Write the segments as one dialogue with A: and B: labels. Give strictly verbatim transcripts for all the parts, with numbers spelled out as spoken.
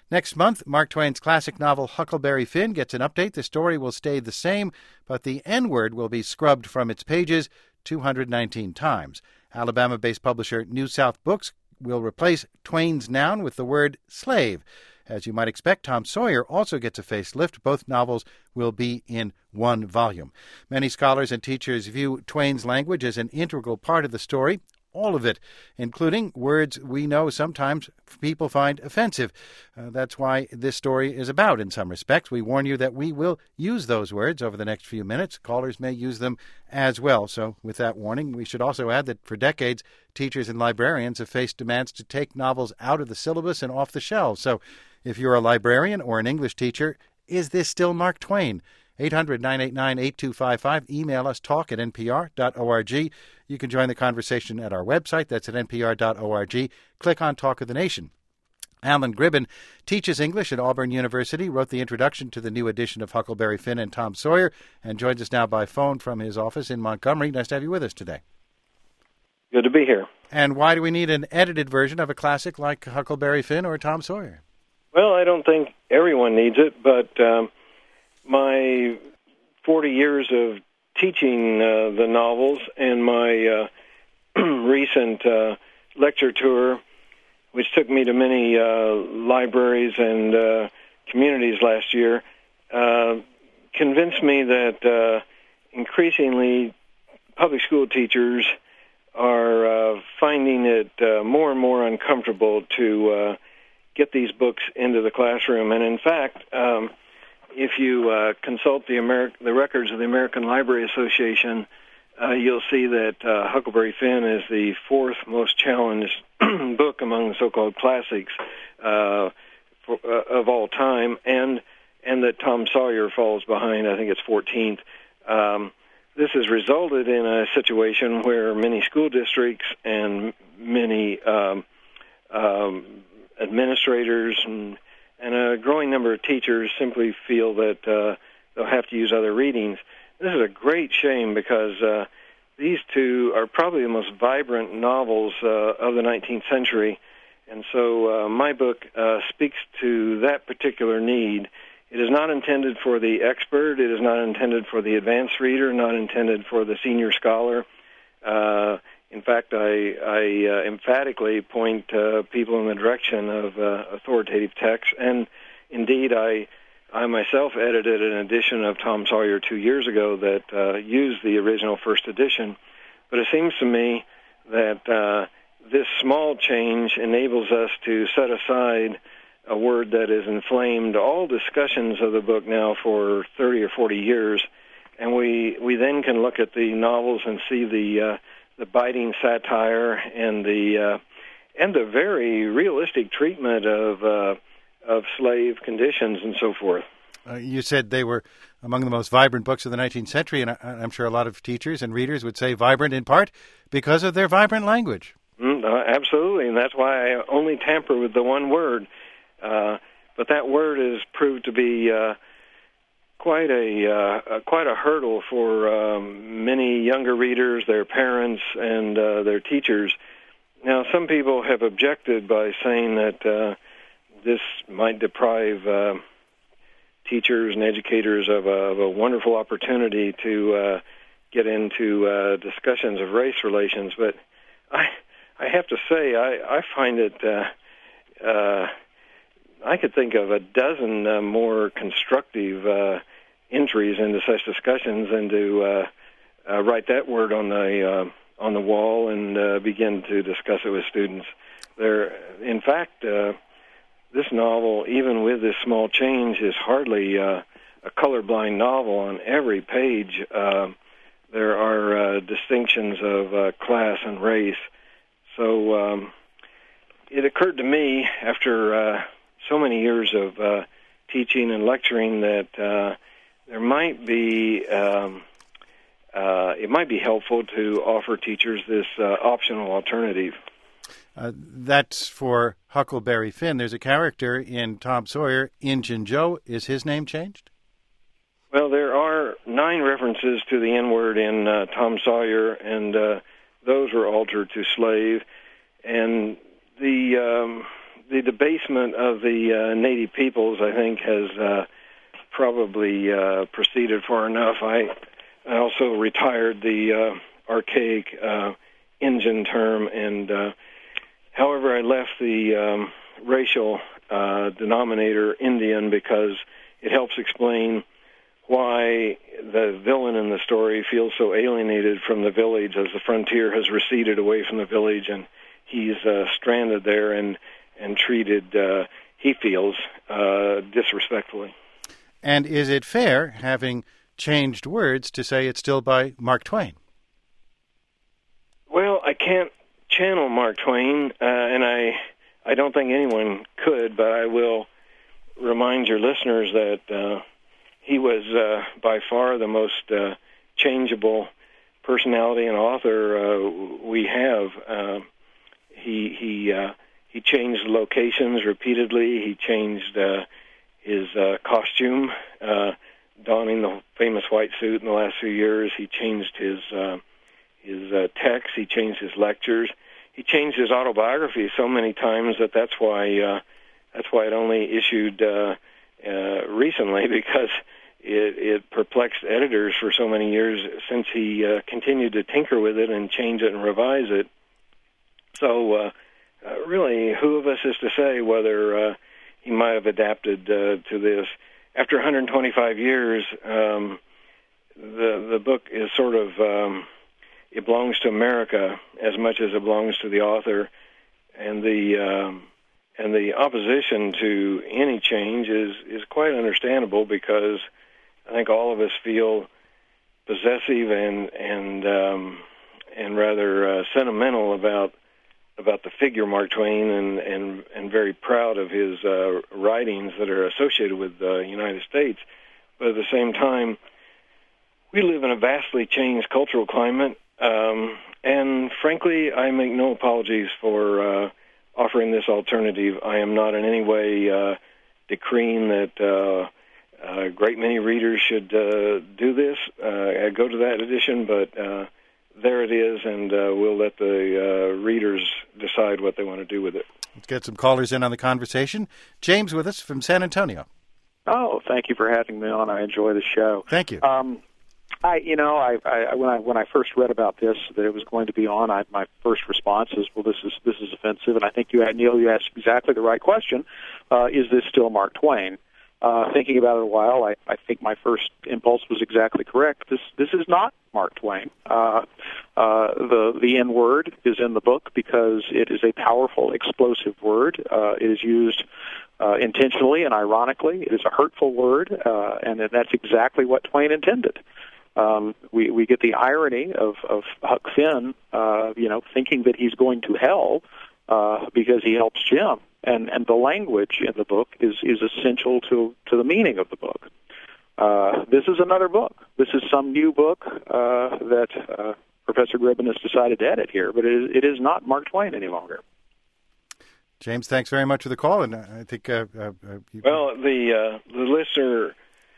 A: Next month, Mark Twain's classic novel Huckleberry Finn gets an update. The story will stay the same, but the N-word will be scrubbed from its pages two hundred nineteen times. Alabama-based publisher New South Books will replace Twain's noun with the word slave. As you might expect, Tom Sawyer also gets a facelift. Both novels will be in one volume. Many scholars and teachers view Twain's language as an integral part of the story, all of it, including words we know sometimes people find offensive. Uh, that's why this story is about, in some respects. We warn you that we will use those words over the next few minutes. Callers may use them as well. So with that warning, we should also add that for decades, teachers and librarians have faced demands to take novels out of the syllabus and off the shelves. So if you're a librarian or an English teacher, is this still Mark Twain? eight hundred, nine eight nine, eight two five five. Email us, talk at n p r dot org. You can join the conversation at our website. That's at n p r dot org. Click on Talk of the Nation. Alan Gribben teaches English at Auburn University, wrote the introduction to the new edition of Huckleberry Finn and Tom Sawyer, and joins us now by phone from his office in Montgomery. Nice to have you with us today.
B: Good to be here.
A: And why do we need an edited version of a classic like Huckleberry Finn or Tom Sawyer?
B: Well, I don't think everyone needs it, but um, my forty years of teaching uh, the novels and my uh, recent uh, lecture tour, which took me to many uh, libraries and uh, communities last year, uh, convinced me that uh, increasingly public school teachers are uh, finding it uh, more and more uncomfortable to uh, get these books into the classroom. And in fact, um, if you uh, consult the, Ameri- the records of the American Library Association, uh, you'll see that uh, Huckleberry Finn is the fourth most challenged book among the so-called classics uh, for, uh, of all time, and and that Tom Sawyer falls behind. I think it's fourteenth. Um, this has resulted in a situation where many school districts and many um, um, administrators and and a growing number of teachers simply feel that uh, they'll have to use other readings. This is a great shame because uh, these two are probably the most vibrant novels uh, of the nineteenth century, and so uh, my book uh, speaks to that particular need. It is not intended for the expert. It is not intended for the advanced reader, not intended for the senior scholar. Uh, In fact, I, I uh, emphatically point uh, people in the direction of uh, authoritative texts, and indeed, I, I myself edited an edition of Tom Sawyer two years ago that uh, used the original first edition. But it seems to me that uh, this small change enables us to set aside a word that has inflamed all discussions of the book now for thirty or forty years, and we we then can look at the novels and see the uh, the biting satire and the uh, and the very realistic treatment of uh, of slave conditions and so forth.
A: Uh, you said they were among the most vibrant books of the nineteenth century, and I, I'm sure a lot of teachers and readers would say vibrant in part because of their vibrant language.
B: Mm, uh, absolutely, and that's why I only tamper with the one word. Uh, but that word has proved to be uh, quite a uh, quite a hurdle for um, many younger readers, their parents, and uh, their teachers. Now, some people have objected by saying that uh, this might deprive uh, teachers and educators of a, of a wonderful opportunity to uh, get into uh, discussions of race relations. But I, I have to say, I, I find it. Uh, uh, I could think of a dozen uh, more constructive uh, entries into such discussions than to uh, uh, write that word on the uh, on the wall and uh, begin to discuss it with students. There, in fact, uh, this novel, even with this small change, is hardly uh, a colorblind novel. On every page, uh, there are uh, distinctions of uh, class and race. So um, it occurred to me after uh, so many years of uh, teaching and lecturing that uh, there might be um, uh, it might be helpful to offer teachers this uh, optional alternative.
A: Uh, that's for Huckleberry Finn. There's a character in Tom Sawyer, Injun Joe. Is his name changed?
B: Well, there are nine references to the N-word in uh, Tom Sawyer, and uh, those were altered to slave. And the um, the debasement of the uh, native peoples, I think, has uh, probably uh, proceeded far enough. I, I also retired the uh, archaic uh, Indian term, and uh, however, I left the um, racial uh, denominator Indian because it helps explain why the villain in the story feels so alienated from the village as the frontier has receded away from the village, and he's uh, stranded there and, and treated, uh, he feels, uh, disrespectfully.
A: And is it fair, having changed words, to say it's still by Mark Twain?
B: Well, I can't channel Mark Twain, uh, and I, I don't think anyone could, but I will remind your listeners that uh, he was uh, by far the most uh, changeable personality and author uh, we have. Uh, he he uh, he changed locations repeatedly. He changed uh, his uh, costume, uh, donning the famous white suit in the last few years. He changed his uh, his uh, texts. He changed his lectures. He changed his autobiography so many times that that's why uh, that's why it only issued uh, uh, recently, because it, it perplexed editors for so many years since he uh, continued to tinker with it and change it and revise it. So uh, uh, really, who of us is to say whether uh, he might have adapted uh, to this? After one hundred twenty-five years, um, the the book is sort of um, it belongs to America as much as it belongs to the author, and the um, and the opposition to any change is is quite understandable, because I think all of us feel possessive and and um, and rather uh, sentimental about about the figure Mark Twain, and and and very proud of his uh, writings that are associated with the United States. But at the same time, we live in a vastly changed cultural climate, um, and frankly, I make no apologies for uh, offering this alternative. I am not in any way uh, decreeing that uh, a great many readers should uh, do this. Uh, I go to that edition, but uh, there it is, and uh, we'll let the uh, readers decide what they want to do with it.
A: Let's get some callers in on the conversation. James with us from San Antonio.
C: Oh, thank you for having me on. I enjoy the show.
A: Thank you.
C: Um, I, you know, I, I when I when I first read about this, that it was going to be on, I, my first response is, well, this is this is offensive. And I think you, Neil, you asked exactly the right question. Uh, is this still Mark Twain? Uh, thinking about it a while, I, I think my first impulse was exactly correct. This this is not Mark Twain. Uh, uh, the the N word is in the book because it is a powerful, explosive word. Uh, it is used uh, intentionally and ironically. It is a hurtful word, uh, and that's exactly what Twain intended. Um, we we get the irony of of Huck Finn, uh, you know, thinking that he's going to hell uh, because he helps Jim. And, and the language in the book is, is essential to, to the meaning of the book. Uh, this is another book. This is some new book uh, that uh, Professor Gribben has decided to edit here, but it is, it is not Mark Twain any longer.
A: James, thanks very much for the call, and I think uh, uh, you...
B: well, the uh, the listener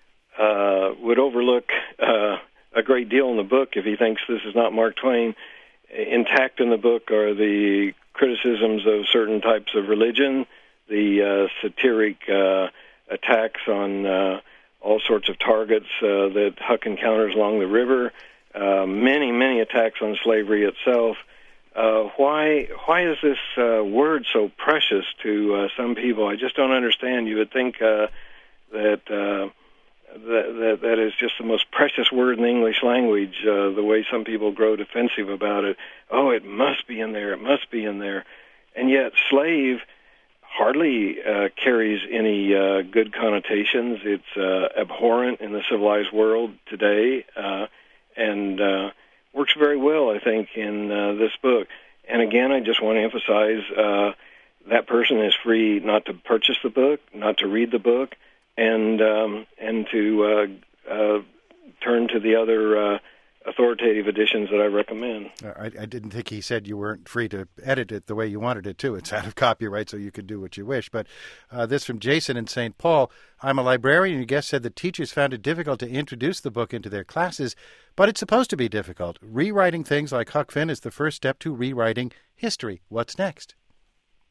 B: uh, would overlook uh, a great deal in the book if he thinks this is not Mark Twain. Intact in the book are the criticisms of certain types of religion, the uh, satiric uh, attacks on uh, all sorts of targets uh, that Huck encounters along the river, uh, many, many attacks on slavery itself. Uh, why why is this uh, word so precious to uh, some people? I just don't understand. You would think uh, that, uh, that that that is just the most precious word in the English language, uh, the way some people grow defensive about it. Oh, it must be in there, it must be in there. And yet slave hardly uh, carries any uh, good connotations. It's uh, abhorrent in the civilized world today, uh, and uh, works very well, I think, in uh, this book. And again, I just want to emphasize uh, that person is free not to purchase the book, not to read the book, and um, and to uh, uh, turn to the other uh, authoritative editions that I recommend.
A: I, I didn't think he said you weren't free to edit it the way you wanted it to. It's out of copyright, so you can do what you wish. But uh, this from Jason in Saint Paul. I'm a librarian. Your guest said that teachers found it difficult to introduce the book into their classes, but it's supposed to be difficult. Rewriting things like Huck Finn is the first step to rewriting history. What's next?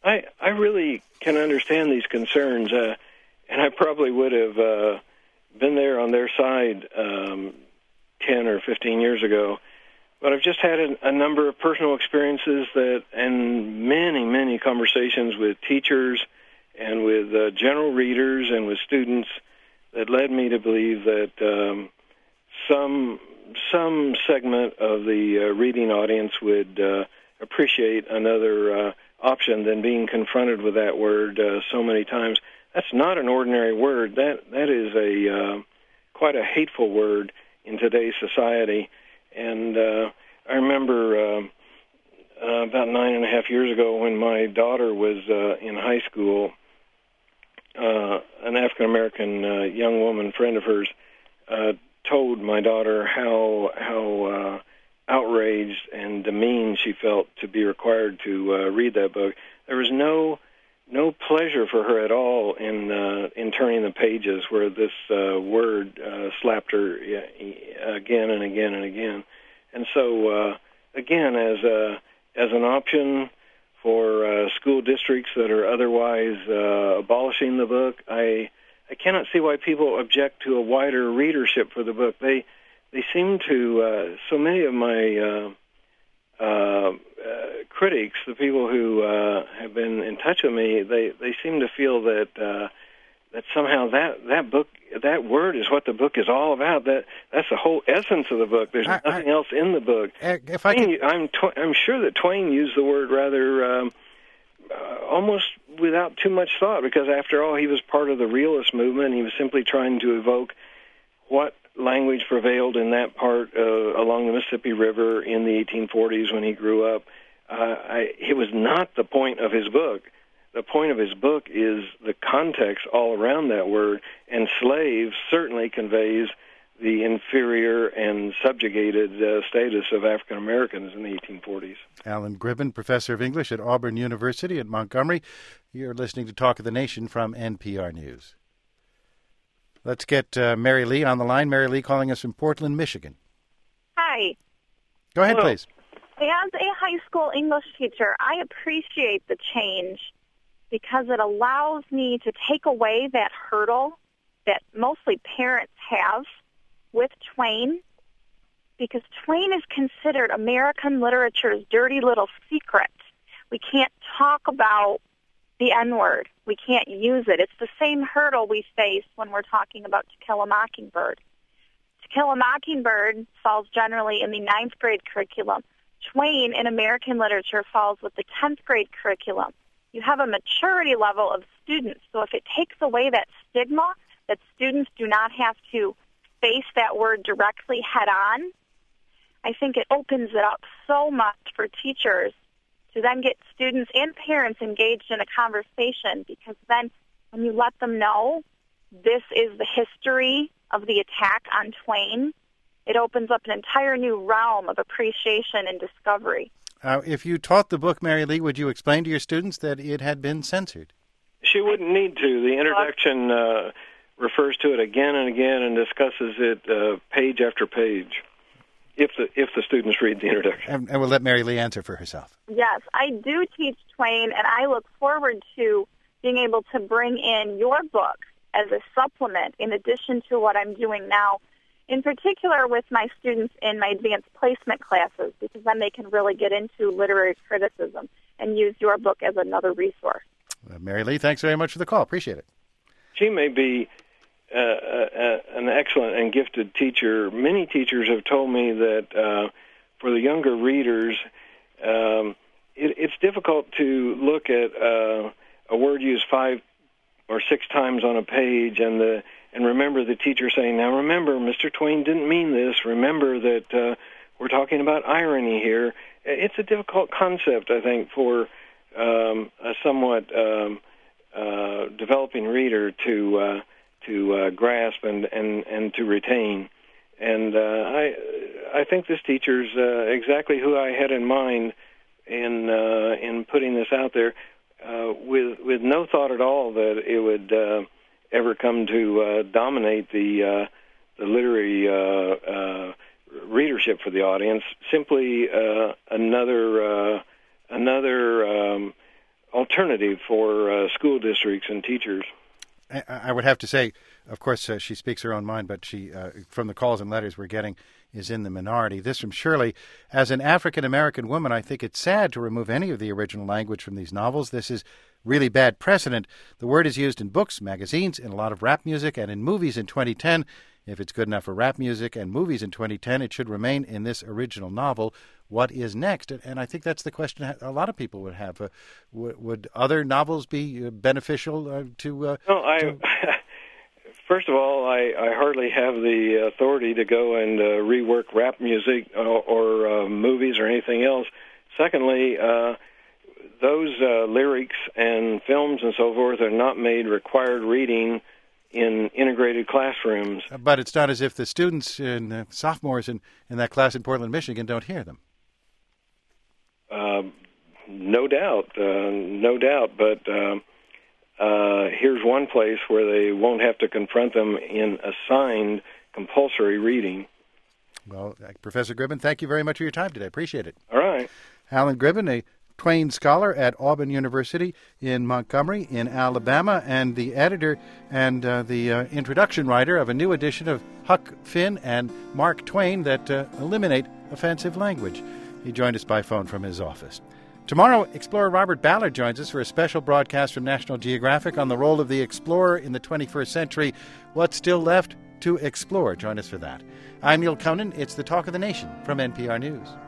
B: I I really can understand these concerns, uh, and I probably would have uh, been there on their side um, ten or fifteen years ago. But I've just had a, a number of personal experiences that, and many, many conversations with teachers and with uh, general readers and with students that led me to believe that um, some some segment of the uh, reading audience would uh, appreciate another uh, option than being confronted with that word uh, so many times. That's not an ordinary word. That that is a uh, quite a hateful word in today's society. And uh, I remember uh, uh, about nine and a half years ago when my daughter was uh, in high school, uh, an African-American uh, young woman, friend of hers, uh, told my daughter how how uh, outraged and demeaned she felt to be required to uh, read that book. There was no no pleasure for her at all in uh, in turning the pages where this uh, word uh, slapped her again and again and again. And so, uh, again, as a, as an option for uh, school districts that are otherwise uh, abolishing the book, I I cannot see why people object to a wider readership for the book. They they seem to uh, so many of my uh, uh, uh, critics, the people who uh, have been in touch with me, they, they seem to feel that uh, that somehow that, that book, that word is what the book is all about. That that's the whole essence of the book. There's I, nothing I, else in the book.
A: If I
B: Twain, I'm tw- I'm sure that Twain used the word rather um, uh, almost without too much thought, because after all, he was part of the realist movement. He was simply trying to evoke what language prevailed in that part uh, along the Mississippi River in the eighteen forties when he grew up. Uh, I, it was not the point of his book. The point of his book is the context all around that word, and slave certainly conveys the inferior and subjugated uh, status of African Americans in the eighteen forties.
A: Alan Gribben, professor of English at Auburn University at Montgomery. You're listening to Talk of the Nation from N P R News. Let's get uh, Mary Lee on the line. Mary Lee calling us from Portland, Michigan.
D: Hi.
A: Go ahead,
B: Hello.
A: please.
D: As a high school English teacher, I appreciate the change because it allows me to take away that hurdle that mostly parents have with Twain, because Twain is considered American literature's dirty little secret. We can't talk about the N-word. We can't use it. It's the same hurdle we face when we're talking about To Kill a Mockingbird. To Kill a Mockingbird falls generally in the ninth grade curriculum. Twain in American literature falls with the tenth grade curriculum. You have a maturity level of students, so if it takes away that stigma that students do not have to face that word directly head on, I think it opens it up so much for teachers to then get students and parents engaged in a conversation, because then when you let them know this is the history of the attack on Twain, it opens up an entire new realm of appreciation and discovery.
A: Uh, if you taught the book, Mary Lee, would you explain to your students that it had been censored?
B: She wouldn't need to. The introduction uh, refers to it again and again and discusses it uh, page after page, if the if the students read the introduction.
A: And, and we'll let Mary Lee answer for herself.
D: Yes, I do teach Twain, and I look forward to being able to bring in your book as a supplement in addition to what I'm doing now, in particular with my students in my advanced placement classes, because then they can really get into literary criticism and use your book as another resource.
A: Uh, Mary Lee, thanks very much for the call. Appreciate it.
B: She may be uh, uh, an excellent and gifted teacher. Many teachers have told me that uh, for the younger readers, um, it, it's difficult to look at uh, a word used five or six times on a page and the and remember the teacher saying, now remember, Mister Twain didn't mean this. Remember that uh, we're talking about irony here. It's a difficult concept, I think, for um, a somewhat um, uh, developing reader to uh, to uh, grasp and, and, and to retain. And uh, I I think this teacher's uh, exactly who I had in mind in uh, in putting this out there, uh, with with no thought at all that it would uh, ever come to uh, dominate the uh, the literary uh, uh, readership for the audience. Simply uh, another uh, another um, alternative for uh, school districts and teachers.
A: I, I would have to say, of course, uh, she speaks her own mind, but she, uh, from the calls and letters we're getting, is in the minority. This from Shirley. As an African-American woman, I think it's sad to remove any of the original language from these novels. This is really bad precedent. The word is used in books, magazines, in a lot of rap music, and in movies in twenty ten. If it's good enough for rap music and movies in twenty ten, it should remain in this original novel. What is next? And I think that's the question a lot of people would have. Uh, w- would other novels be beneficial uh, to... Uh,
B: no, I...
A: to...
B: First of all, I, I hardly have the authority to go and uh, rework rap music or, or uh, movies or anything else. Secondly, uh, those uh, lyrics and films and so forth are not made required reading in integrated classrooms.
A: But it's not as if the students and uh, sophomores in, in that class in Portland, Michigan don't hear them.
B: Uh, no doubt, uh, no doubt, but... Uh, Uh, here's one place where they won't have to confront them in assigned compulsory reading.
A: Well, uh, Professor Gribben, thank you very much for your time today. Appreciate it.
B: All right.
A: Alan Gribben, a Twain Scholar at Auburn University in Montgomery in Alabama, and the editor and uh, the uh, introduction writer of a new edition of Huck Finn and Mark Twain that uh, eliminate offensive language. He joined us by phone from his office. Tomorrow, explorer Robert Ballard joins us for a special broadcast from National Geographic on the role of the explorer in the twenty-first century. What's still left to explore? Join us for that. I'm Neil Conan. It's the Talk of the Nation from N P R News.